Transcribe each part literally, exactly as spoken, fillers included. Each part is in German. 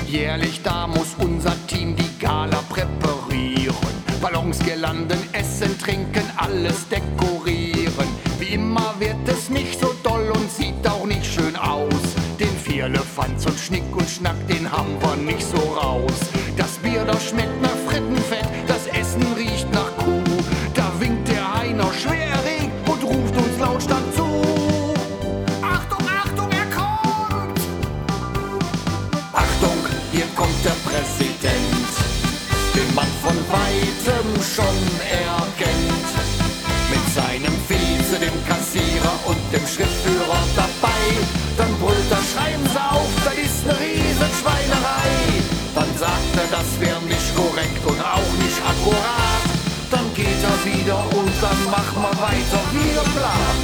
Jährlich, da muss unser Team die Gala präparieren. Ballons, Girlanden, essen, trinken, alles dekorieren. Wie immer wird es nicht so doll und sieht auch nicht schön aus. Den Vierlefanz und Schnick und Schnack, den haben wir nicht so raus. Das Bier, das schmeckt nach Frittenfett, das Essen riecht nach Kuh. Da winkt der Heiner schwer erregt und ruft uns lautstark zu. Achtung, Achtung, er kommt! Achtung, hier kommt der Präsident, den man von weitem schon erkennt. Mit seinem Vize, dem Kassierer und dem Schriftführer dabei. Dann brüllt er, schreiben Sie auf, das ist ne Riesenschweinerei. Dann sagt er, das wär nicht korrekt und auch nicht akkurat. Dann geht er wieder und dann machen wir weiter wie geplant.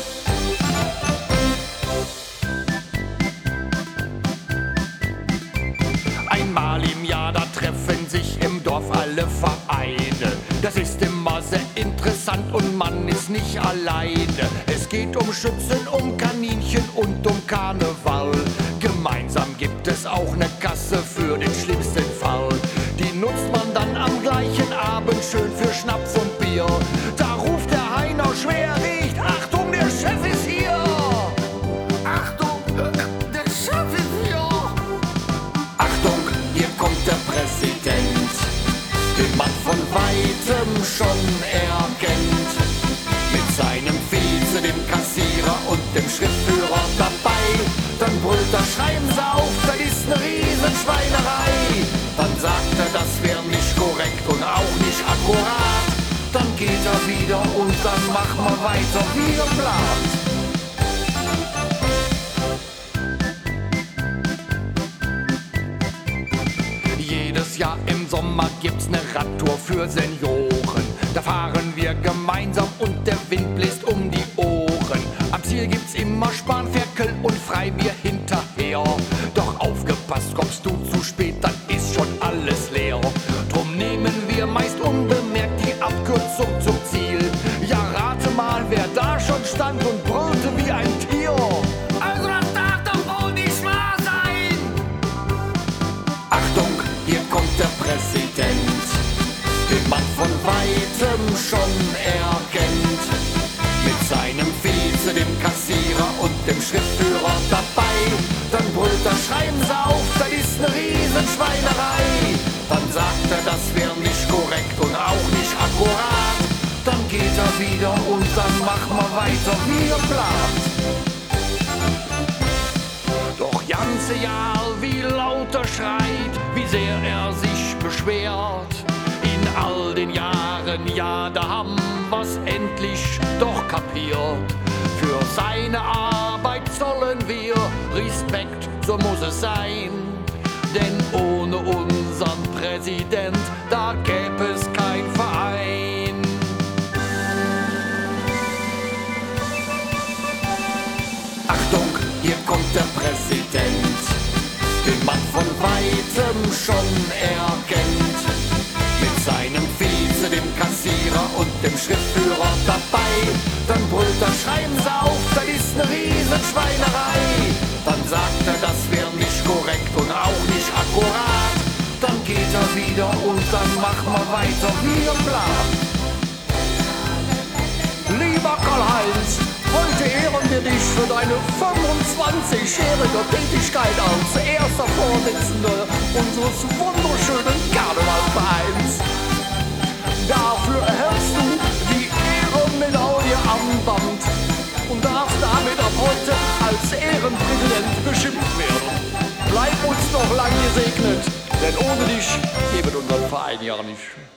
Einmal im Jahr, da treffen sich im Dorf alle Vereine. Das ist immer sehr interessant und man ist nicht alleine. Es geht um Schützen, um Kaninchen und um Karneval. Gemeinsam gibt es auch eine Kasse für den schlimmsten Fall. Die nutzt man dann am gleichen Abend schön für Schnaps und Bier. Da ruft der Heiner schwer riecht, Achtung, der Chef ist hier! Achtung, der Chef ist hier! Achtung, hier kommt der Präsident, den man von weitem schon erkennt. Mit seinem Vize, dem Kassierer und dem Schriftführer dabei. Dann brüllt er, schreiben Sie auf, das ist ne Riesenschweinerei. Dann sagt er, das wär nicht korrekt und auch nicht akkurat. Dann geht er wieder und dann machen wir weiter wie geplant. Jedes Jahr im Sommer gibt's ne Radtour für Senioren. Da fahren wir gemeinsam und der Wind bläst um die Ohren. Am Ziel gibt's immer Spanferkel und Freibier hinterher. Doch aufgepasst, kommst du zu spät, dann ist schon alles leer. Drum nehmen wir meist unbemerkt die Abkürzung zum Ziel. Ja, rate mal, wer da schon stand und brüllte wie ein Tier. Also das darf doch wohl nicht wahr sein! Achtung, hier kommt der Präsident, den man von weitem schon erkennt. Mit seinem Vize, dem Kassierer und dem Schriftführer dabei. Dann brüllt er, schreiben Sie auf, das ist ne Riesenschweinerei. Dann sagt er, das wär nicht korrekt und auch nicht akkurat. Dann geht er wieder und dann machen wir weiter wie geplant. Doch ganze Jahr, wie laut er schreit, wie sehr er sich beschwert. In all den Jahren, ja, da haben wir's endlich doch kapiert. Für seine Arbeit zollen wir Respekt, so muss es sein. Denn ohne unseren Präsident, da gäbe es kein Verein. Achtung, hier kommt der Präsident, den man von weitem schon erkennt. Mit seinem Vize, dem Kassierer und dem Schriftführer dabei. Dann brüllt er, schreiben Sie auf, das ist ne Riesenschweinerei. Dann sagt er, das wär nicht korrekt und auch nicht akkurat. Dann geht er wieder und dann machen wir weiter wie geplant. Lieber Karl-Heinz, heute ehren wir dich für deine fünfundzwanzigjährige Tätigkeit als erster Vorsitzender unseres wunderschönen Karnevalvereins. Dafür erhältst du die Ehrenmedaille am Band und darfst damit ab heute als Ehrenpräsident beschimpft werden. Bleib uns noch lang gesegnet, denn ohne dich gäbe es unseren Verein ja nicht.